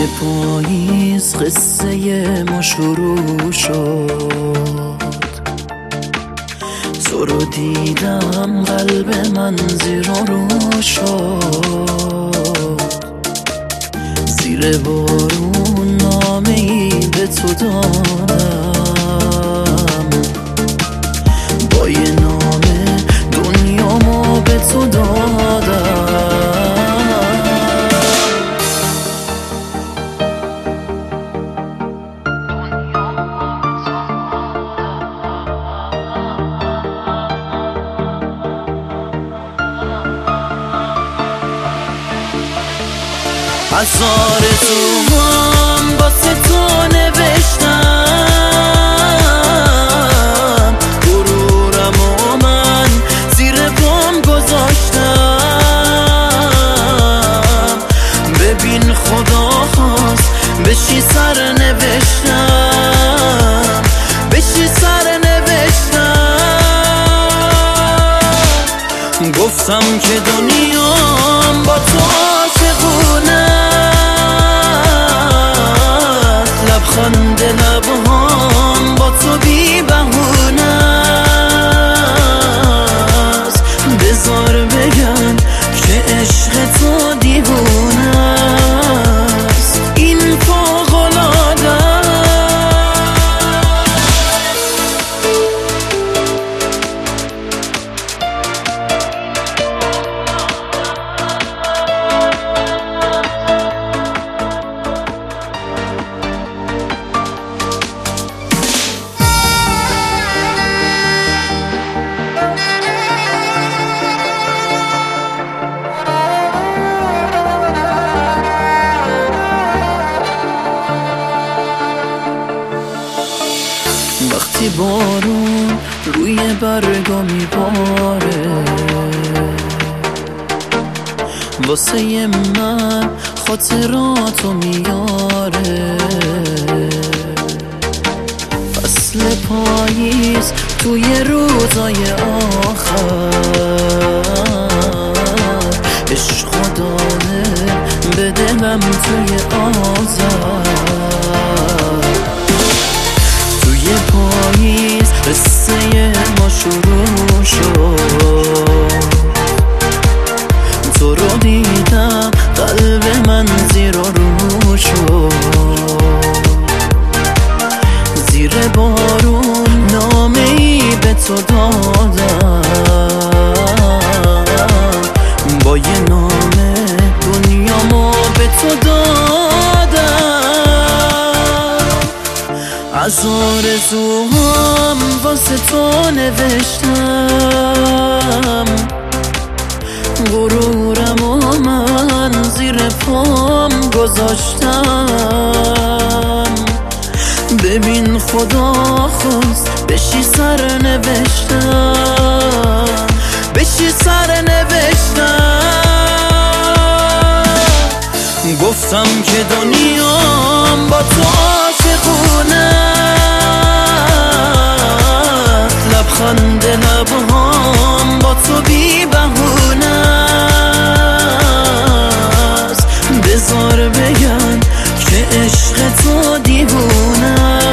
پاییز قصه ما شروع شد، تو رو دیدم قلب من زیر و رو شد. زیر بارون نامه‌ای به تو دادم، با یه نامه دنیامو به تو دادم. از آرزوام واسه تو نوشتم، غرورم و من زیر پام گذاشتم. ببین خدا خواست بشی سر نوشتم، بشی سر نوشتم. گفتم که دنیام با تو عاشقونه، لبخند لبهام با تو بی بهونه است. بذار بگم که عشق تو دیوونه است، این فوق‌العاده است. وقتی بارون روی برگا میباره، واسه من خاطراتو میاره. فصل پاییز توی روزای آخر، عشق داده به دلم توی آذر. توی پاییز قصه ما شروع شد، تو رو دیدم قلب من زیر و رو شد. زیر بارون نامه‌ای به تو دادم، با یه نامه دنیامو به تو دادم. از آرزوام واسه تو نوشتم، غرورم و من زیر پام گذاشتم. ببین خدا خواست بشی سر نوشتم، بشی سر نوشتم. گفتم که دنیام با تو عاشقونه، لبخند لبهام با تو بی بهونه است. بذار بگم که عشق تو دیوونه